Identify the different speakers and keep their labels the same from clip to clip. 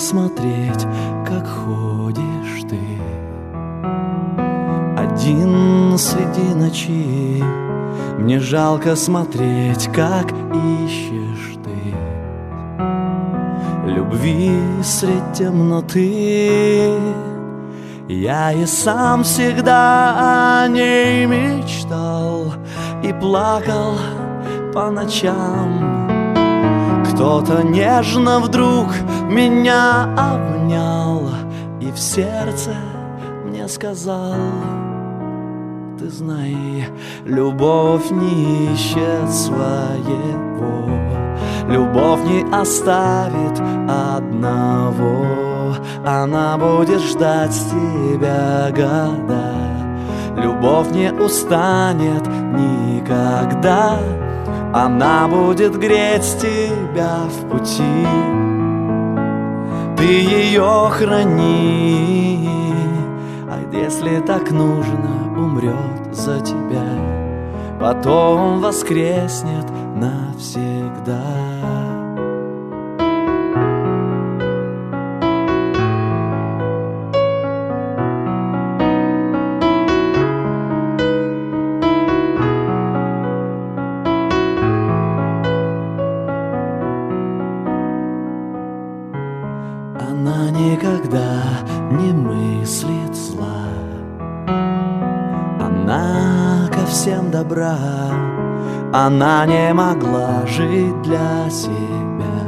Speaker 1: смотреть, как ходишь ты один среди ночи. Мне жалко смотреть, как ищешь ты любви средь темноты. Я и сам всегда о ней мечтал и плакал по ночам. Кто-то нежно вдруг меня обнял и в сердце мне сказал: ты знай, любовь не ищет своего, любовь не оставит одного. Она будет ждать тебя года, любовь не устанет никогда. Она будет греть тебя в пути, ты ее храни. А если так нужно, умрет за тебя, потом воскреснет навсегда. Она никогда не мыслит зла, она ко всем добра. Она не могла жить для себя,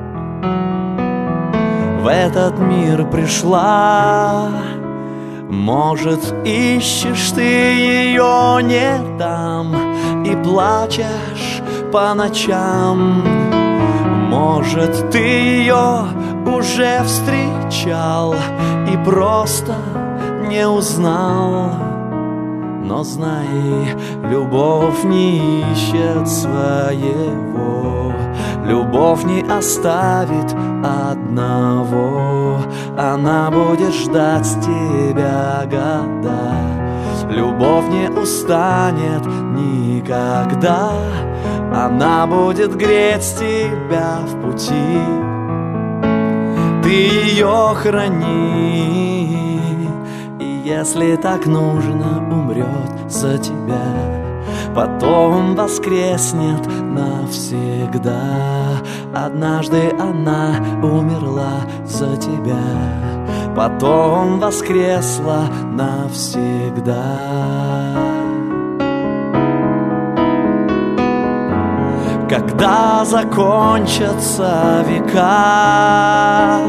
Speaker 1: в этот мир пришла. Может, ищешь ты ее не там и плачешь по ночам. Может, ты ее уже встречал и просто не узнал. Но знай, любовь не ищет своего, любовь не оставит одного. Она будет ждать тебя года, любовь не устанет никогда. Она будет греть тебя в пути, ты ее храни. И если так нужно, умрет за тебя, потом воскреснет навсегда. Однажды она умерла за тебя, потом воскресла навсегда. Когда закончатся века,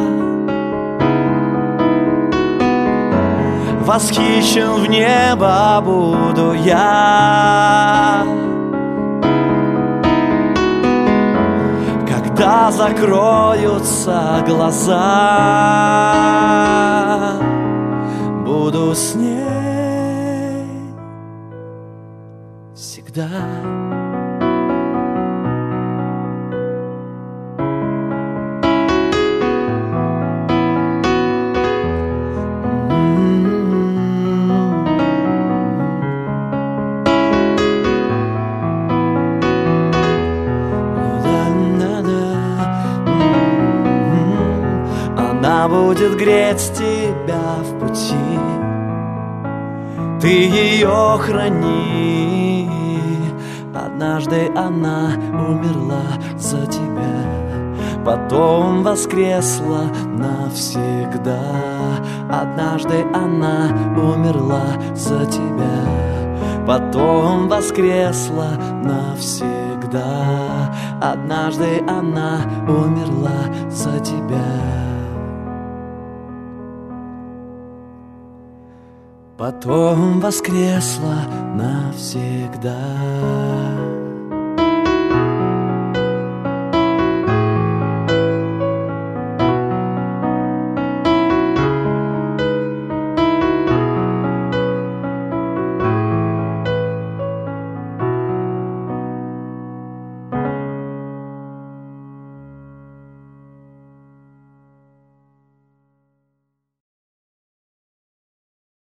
Speaker 1: восхищен в небо буду я. Когда закроются глаза, буду с ней всегда. Она будет греть тебя в пути, ты ее храни. Однажды она умерла за тебя, потом воскресла навсегда. Однажды она умерла за тебя, потом воскресла навсегда. Однажды она умерла за тебя, потом воскресла навсегда.